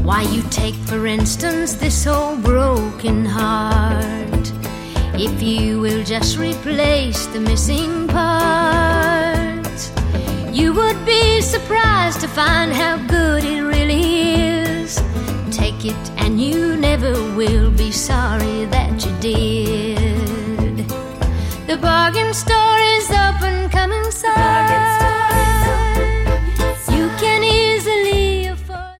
Why, you take, for instance, this old broken heart. If you will just replace the missing parts, you would be surprised to find how good it really is. Take it and you never will be sorry that you did. The bargain store is open, come inside.